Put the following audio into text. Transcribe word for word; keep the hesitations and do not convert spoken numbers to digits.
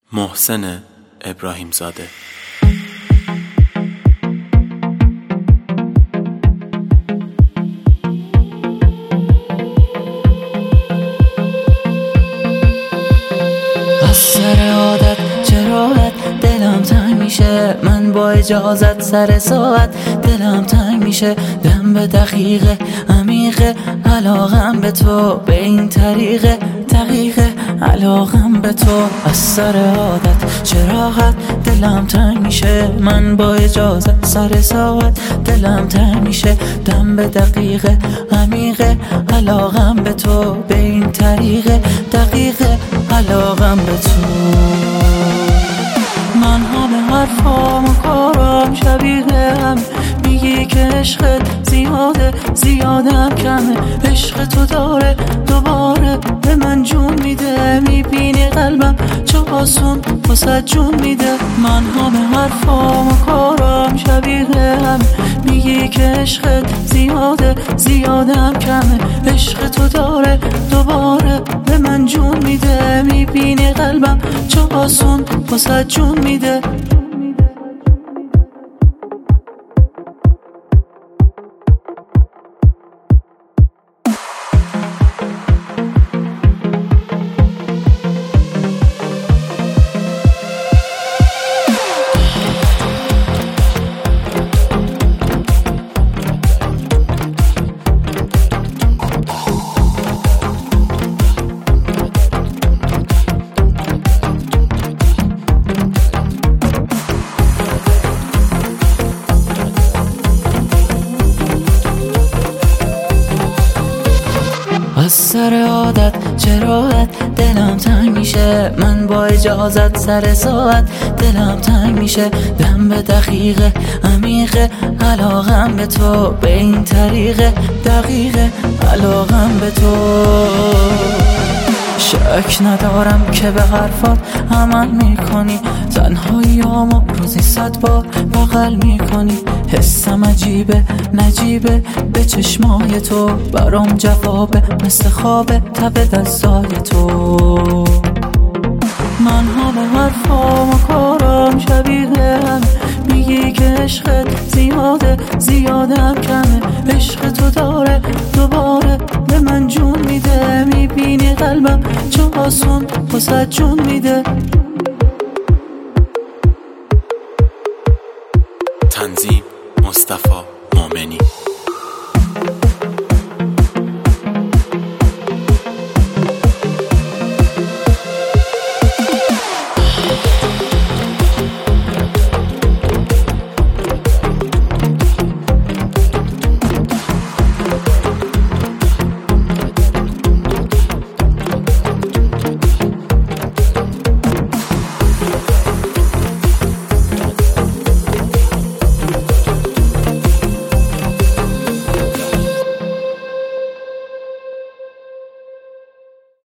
محسن ابراهیم زاده. از سر عادت جراحت دلم تنگ میشه، من با اجازت سر ساعت دلم تنگ میشه، دم به دقیقه عمیقه علاقم به تو، به این طریقه دقیقه علاقم به تو. از سر عادت جراحت دلم تنگ میشه، من با اجازت سر ساعت دلم تنگ میشه، دم به دقیقه عمیقه علاقم به تو، به این طریقه دقیقه علاقم به تو. من همه حرفام و کارام شبیه هم، میگی که عشقت زیاده زیادم کمه، عشق تو داره دوباره به من جون میده، میبینی قلبم چه آسون واسه جون میده. من همه حرفام و کارام شبیه هم، میگی که عشقت زیاده زیادم کمه، عشق تو داره دوباره به من جون میده، میبینی قلبم چه آسون واسه جون میده. از سر عادت جراحت دلم تنگ میشه، من با اجازت سر ساعت دلم تنگ میشه، دم به دقیقه عمیقه علاقم به تو، به این طریقه دقیقه علاقم به تو. شک ندارم که به حرفات عمل میکنی، تنهاییامو روزی صد بار بغل میکنی، حسم عجیبه نجیبه به چشمای تو، برام جوابه مثل خوابه تب دستای تو. من همه حرفام و کارام شبیه هم، میگی که عشقت زیاده زیادم کمه، عشق تو داره دوباره به من جون میده، میبینی قلبم چه آسون واسه جون میده. تنظیم مصطفی